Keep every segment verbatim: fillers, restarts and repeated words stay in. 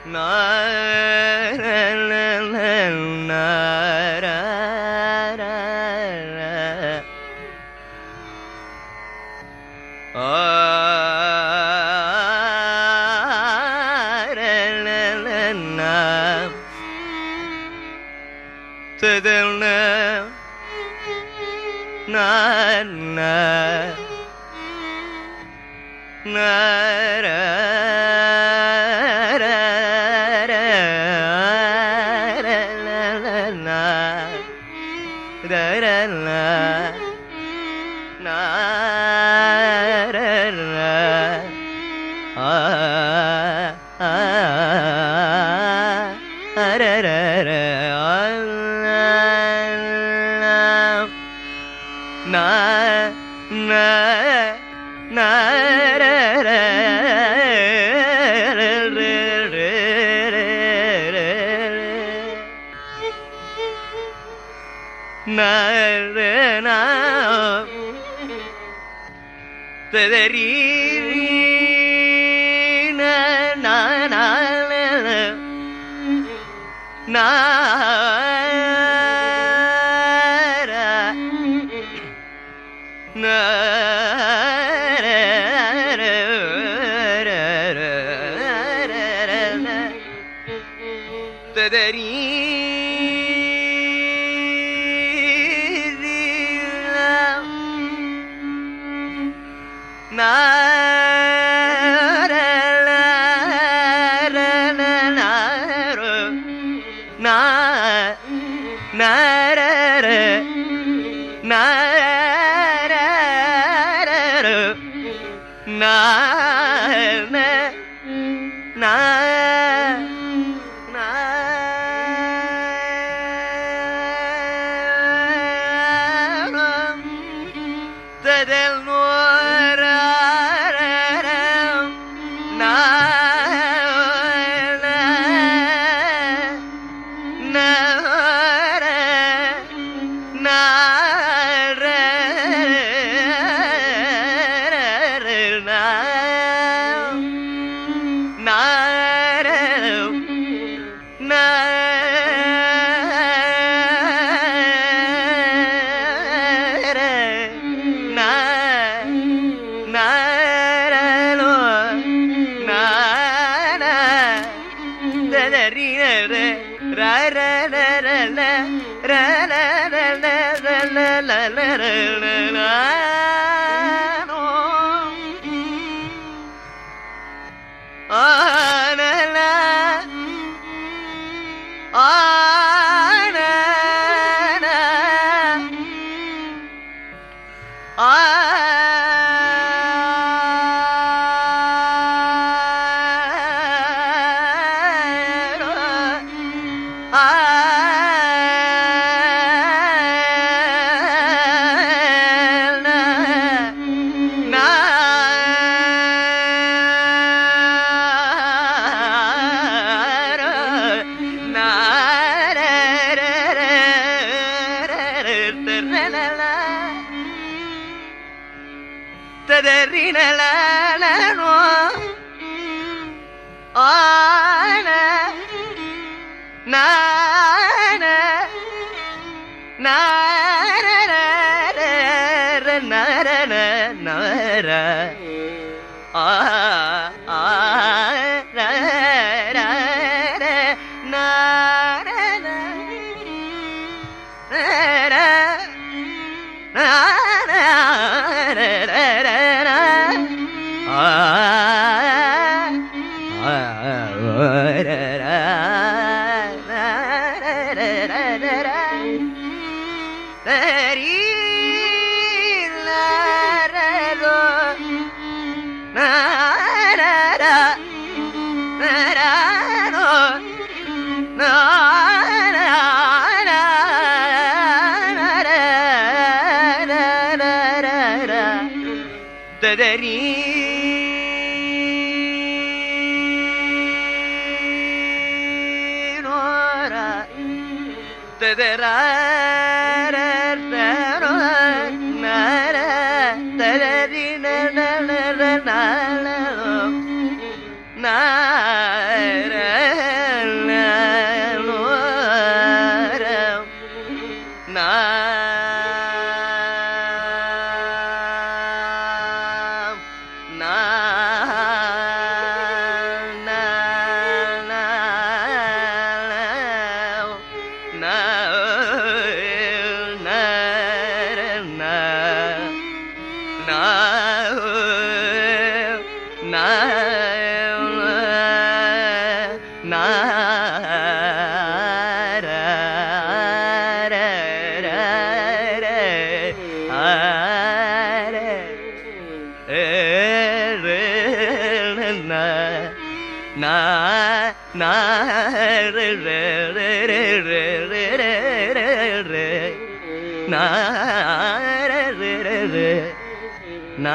na na na re re re re re re re re na re re re re na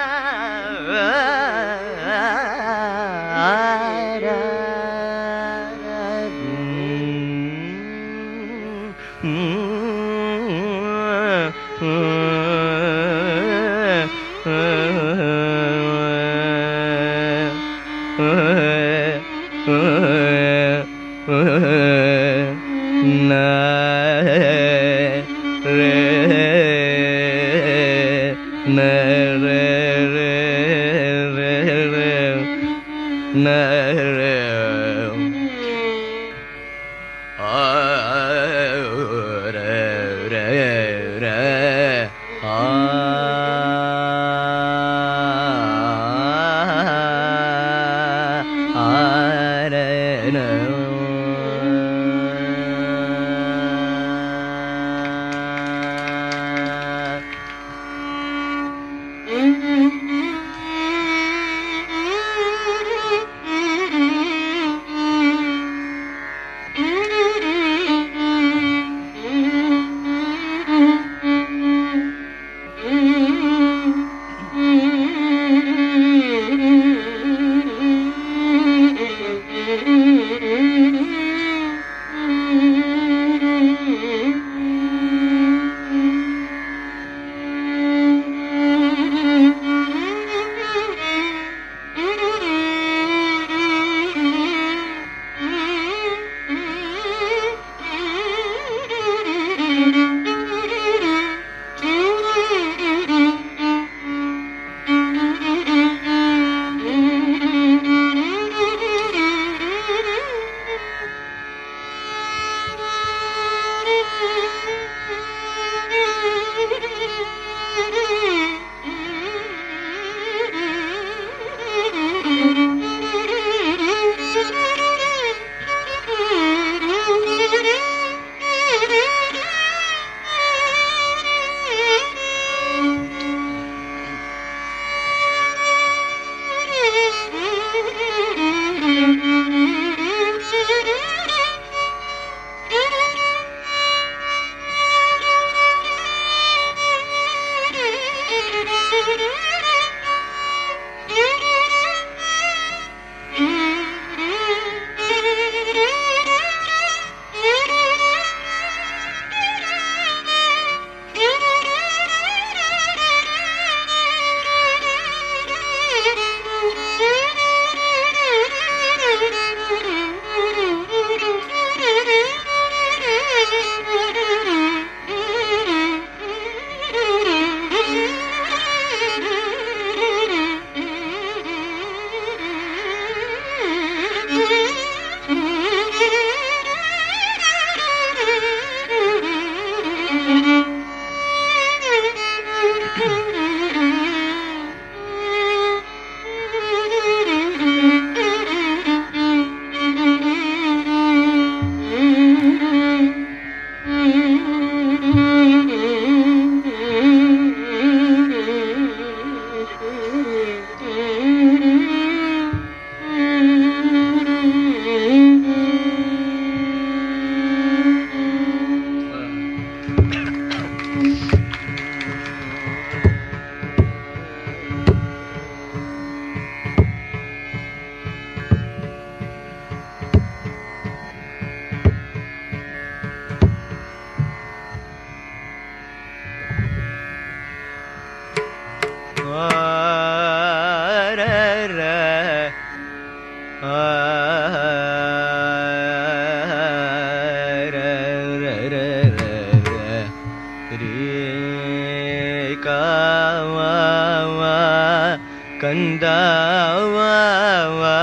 Khandwa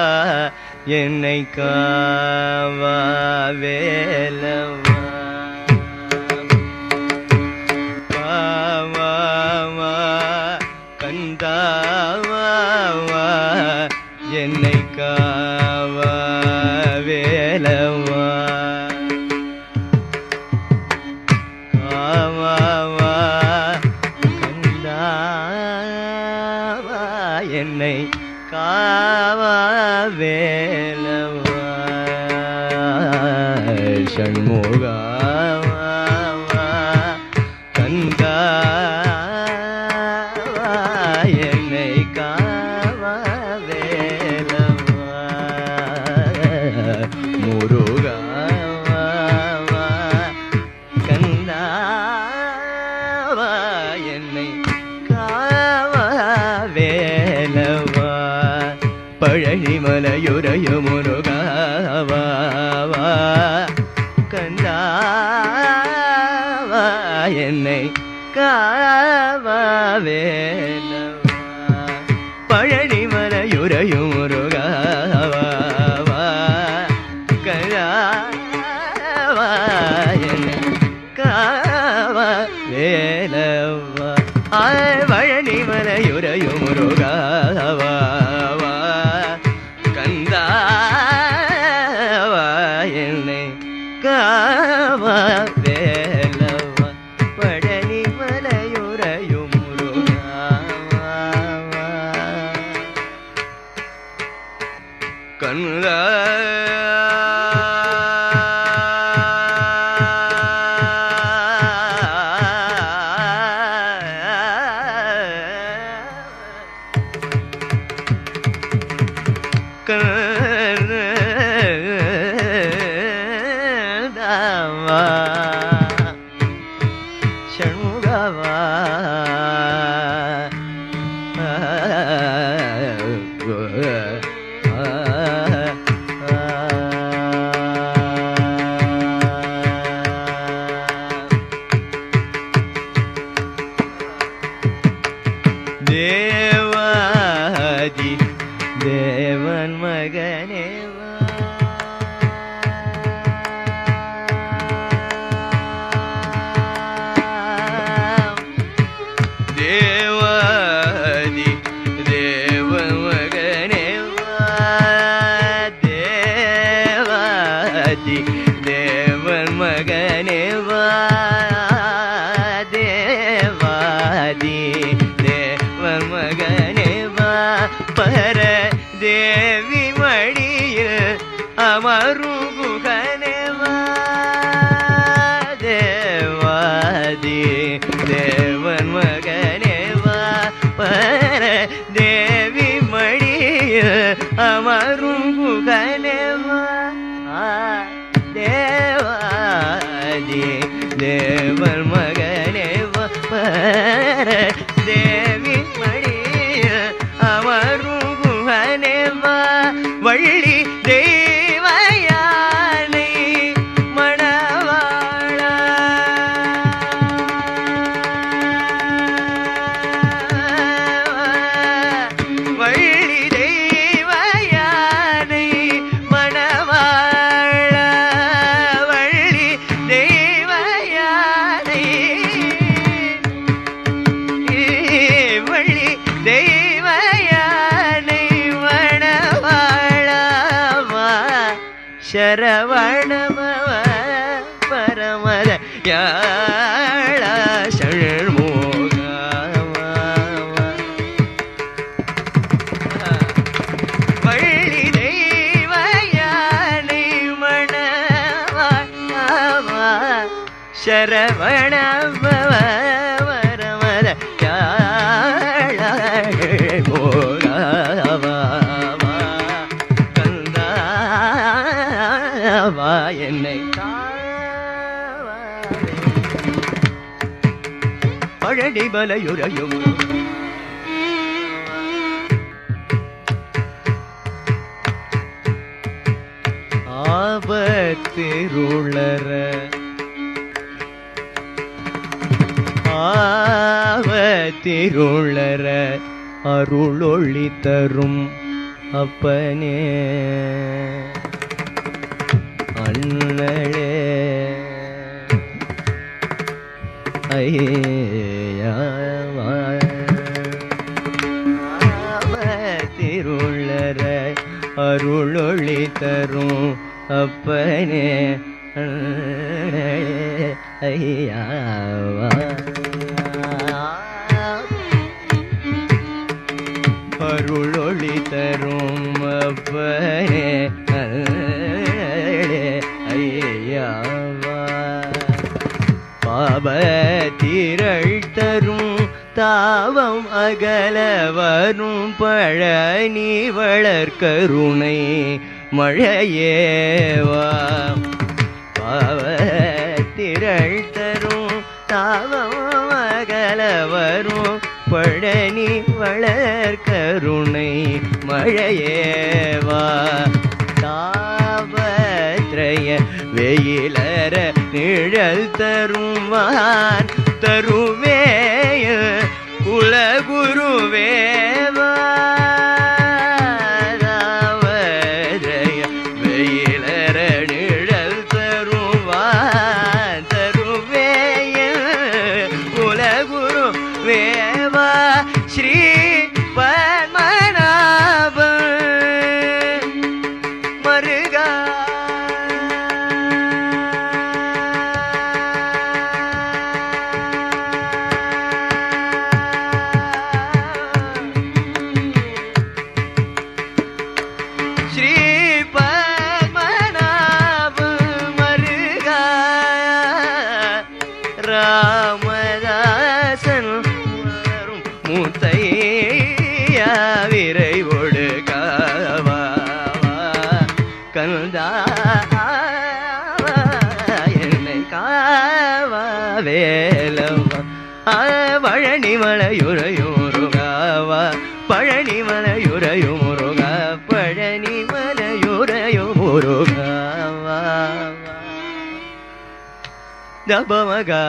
என்னை காவா வேலவா காவா கந்தாவா என்னை காவா வேலவா காவா கந்தாவா என்னை காவா வேலவா ஷண்முகா கந்தா என்னை காவா வேலவா முருகா கந்தா என்னை காவா வேலவா பழனிமலையுறைய முருகாவா கந்தாவா என்னை காவா வேலவா பழனிமலையுறையும் முருகாவா கந்தாவா என்னை காவா வேலவா பழனிமலையுறையும் முருகாவா கந்தாவா என்னை காவா வேலவா பழனிமலையுறையும் முருகாவா கந்தா கந்தாவா ஷண்முகவா தேவாதி தேவன் மகனேவா தேவாதி தேவன் மகனேவா தேவாதி தேவன் மகனேவா தேவாதி தேவன் மகனேவா பர தேவி மடியில் அமரும் குகனேவா தேவாதி தேவன் மகனேவா பர தேவி மடியில் அமரும் குகனேவா தேவாதி தேவன் மகனேவா பர தேவி மடியில் அமரும் குகனேவா வள்ளி தெய்வயானை மணவாளா வள்ளி தெய்வயானை மணவாளா வள்ளி தெய்வயானை வள்ளி தெய்வயானை மணவாளவா சரவணபவ பரமத யாழ ஷண்முகவா வள்ளி தெய்வயானை மணவாளவா சரவணபவ பரமத யாழ ஷண்முகவா கந்தாவா என்னை காவா பழனிமலையுறையும் ஆபத்திருளர ஆபத்திருளர அருளொளி தரும் அப்பனே அண்ணளே ஐயாவா திருளர அருளொளி தரும் அப்பனே அண்ணளே ஐயாவா அருளொளி தரும் அப்பனே ஐயாவா பாபத்திரள் தரும் தாவம் அகல வரும் பழனி வளர்கருணை மழையேவா பாவத்திரள் தரும் தாவம் அகல வரும் பழனி வளர்கருணை மழையேவா தாவத்ரய வெயிலர நிழல் தருவான் தருவேய குலகுருவேவா தாவத்ரய வெயிலர நிழல் தருவான் தருவேய குலகுருவேவா ஸ்ரீ பத்மநாப மருகா ஸ்ரீ பத்மநாப மருகா ராமதாசன் வரும் முத்தையா விரைவோடு காவா கந்தா என்னை காவா வேலவா பழனி மலையுறையுருகாவா பழனி மலையுறையுமுருகா பழனி மலையுறையுமுருகாவா தபமகா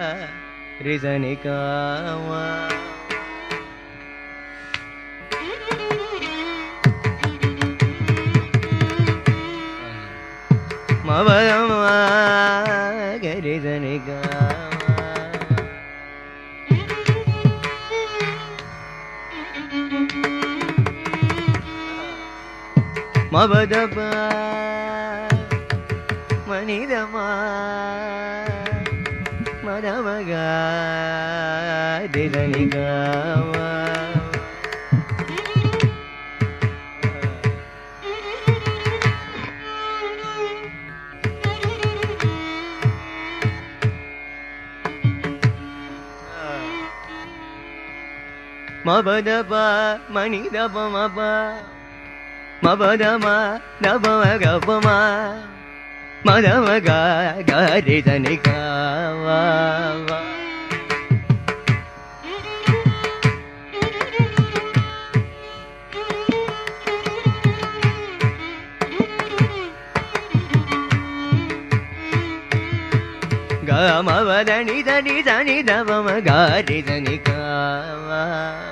ரிசனிகாவா மவதமா கரிசனிகாவா மவதபா மனிதமா மதமகா திதனிகாவா மபதபா மனிதபமபா மபதமா நபமகபமா மதமகா கரிதனிகாவா கமவதனி தனி தனி தபம கரிதனிகாவா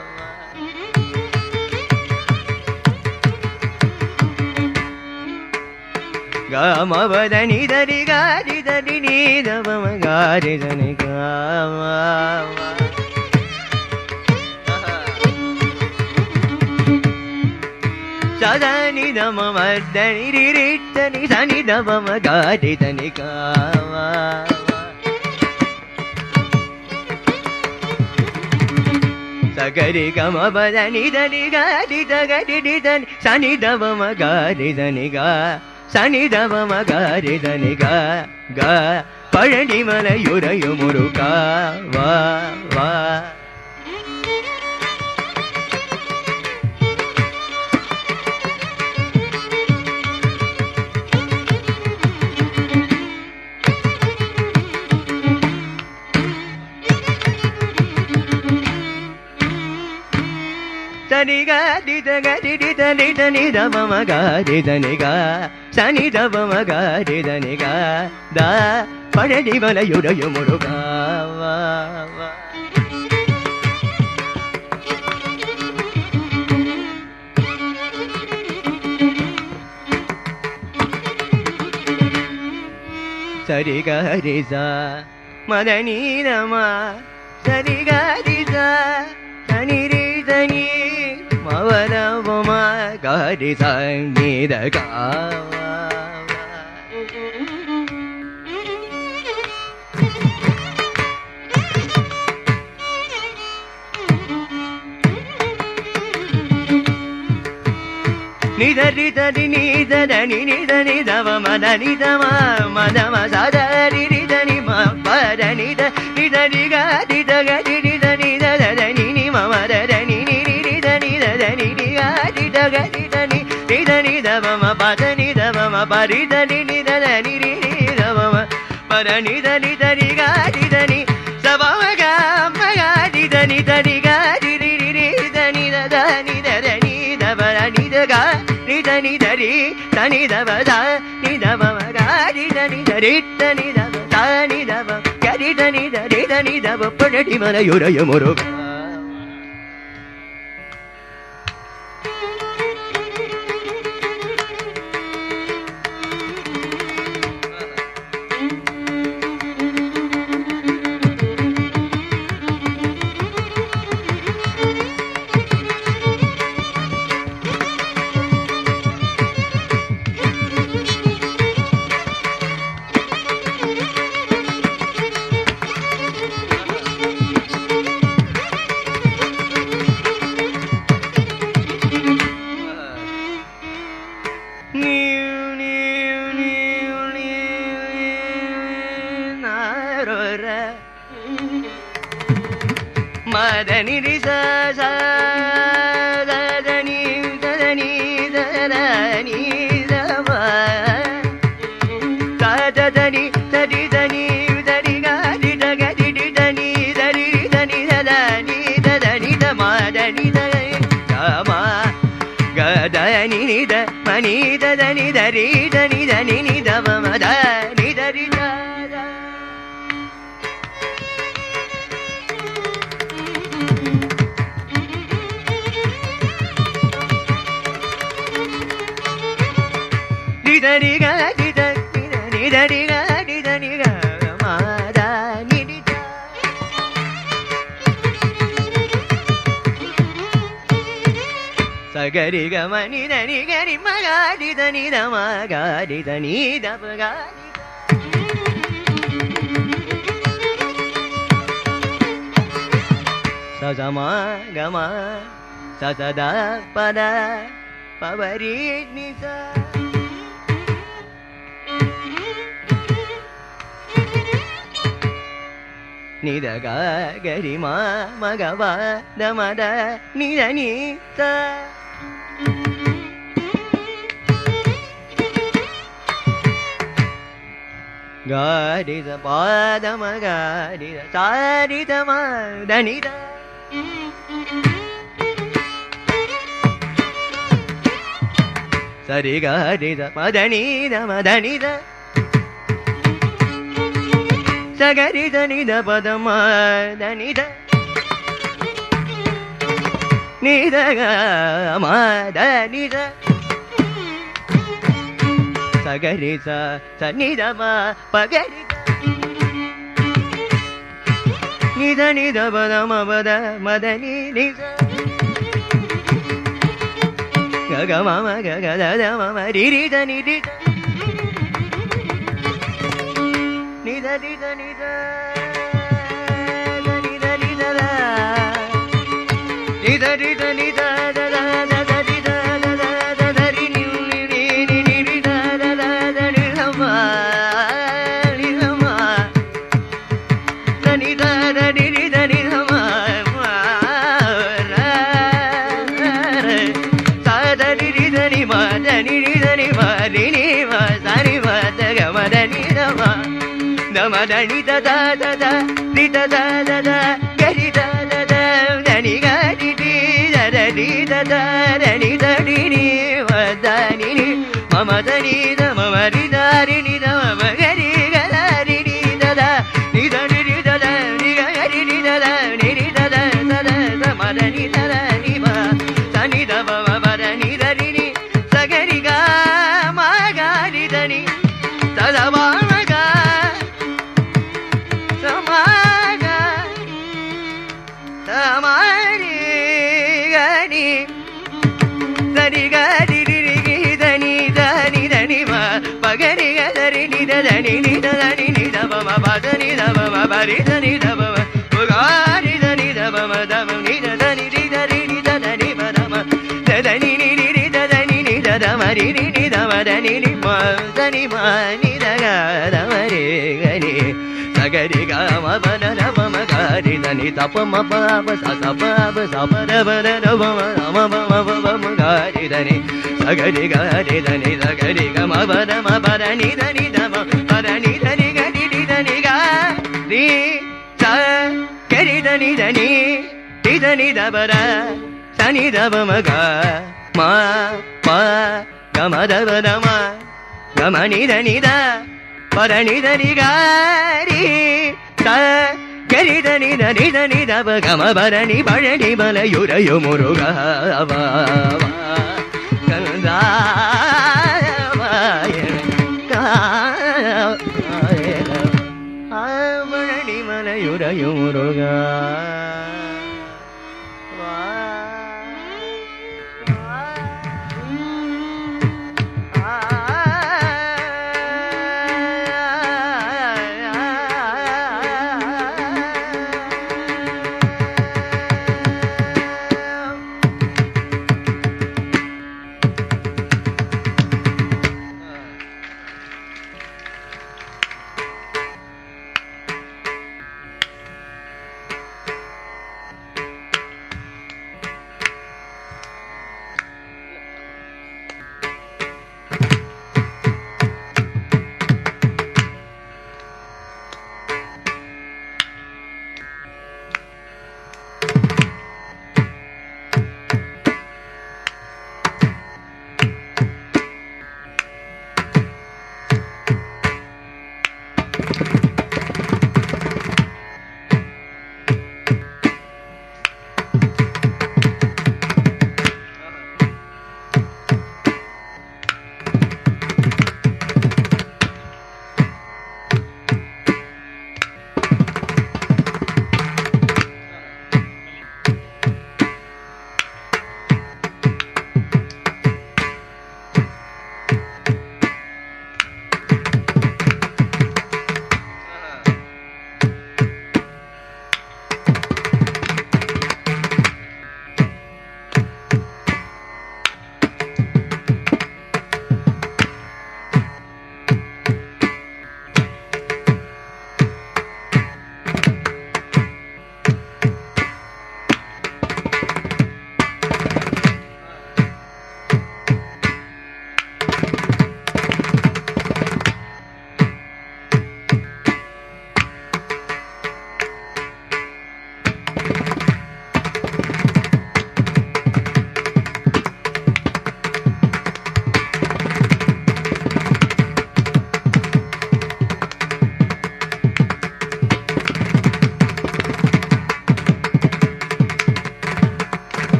கமவதனி தனி காரி தனி நீதபம கரிதனிகாவா சதனி தம மதனி ரிரித்தனி சனி தபம கரிதனிகாவா சகரி கமபதனி தனி காரி தகரி தனி சனி தபம கரிதனிகா சனி தபம கரிதனிகா க பழனி மலையுறையுமுருகா வா வா சனிகா திதக திதித நிதனி தபம கரிதனிகா சனி தபம கரிதனிகா த பழனி மலையுறையுமுருகா வா வா சரி கரிசா மதனி நமா சரி கரிசா சனி ரிதனி மவதபமா கரிசா நீதகாவா நிதரி தரி நீதனி நிதனி தவ மதனி தம மதம சதரி நிதனி மதனித நிதரி கதி தகதி நிதனி ததனி நி மமதனி நிதனி ததனி நிகதி தகதி தனி நிதனி தவம பதனி தவம பரிதனி நிதனி நிதவம பரணி தனி தரி கதி தனி சவமக மகதி தனி தரி கதி நிதனி ததனி ததனி தவரணி தக நிதனி தரி தனி தவத நிதவமக நிதனி தரி தனி தவ தனி தவ கரி தனி தரி தனி தவ படடி மலையுரைய முருக மதனி ரிச சதனி ததனி ததனி தவ ததனி தடி தனி தடி கதி தகதி தனி தரி தனி ததனி ததனி தமதனி தம கதனி நித மணி ததனி தரி தனி தனி நிதவ மதனி தரி நிதரி கதி தனி நிதரி கதி தனி மதனி சகரி கமனி தனி கரி மகாதி தனி தமகாதி தனி தபகாதி சசம கம சசத பத பவரி நிச நிதக கரிமா மகவ தமத நிதனி த காரித பாதம காரித சாரிதம தனித சரி காரித மதனித மதனித சகரி தனித பதம தனித நிதக மதனித சகரி ச சனிதம பகரி நித நித பதம பத மதனி நித கக மம கக தத மம ரிரித நிரித நித நித நித நித நித நித நித நித மதனி தத தத நித தத கரி தத தனி கரி தரி தத தனி தடி நீ வதனி மமதனி மம ரிதாரி நித மம கரி கரி நீ தத நித நிரி தத நிக கரி நீ தத நிரி தத தத மதனி தத நிவ தனி தவ மதனி தரி நீ சகரி க மகரி தனி ததவா சரி கரி தனி தனி தனி ம பகரி கரி நித தனி நித தனி நிதவம பதனி தவம பரிதனி தவம புகாரி தனி தவம தவ நித தனி நித நித தனி பதம தனி நிரி தனி நித மரி நினி தமத நினி மதனி மனி தகதமரே கனி சகரி கம பத நபம காரி தனி தப மப சப சபர பர நபம மம மம மம காரி தனி சகரி காரி தனி சகரி கம பத மபர நி தனி தம பர நி தனி கரி டி தனி கா ரி ச கரி தனி தனி டி தனி தபர சனி தபம கா மா பா கம தப தம கம நி தனி த பர நி தனி காரி த கரி தனி தனி தனி தப கம பர நி பழனி மலையுரையு முருகா வா கந்தாய காய பழனி மலையுரையு முருகா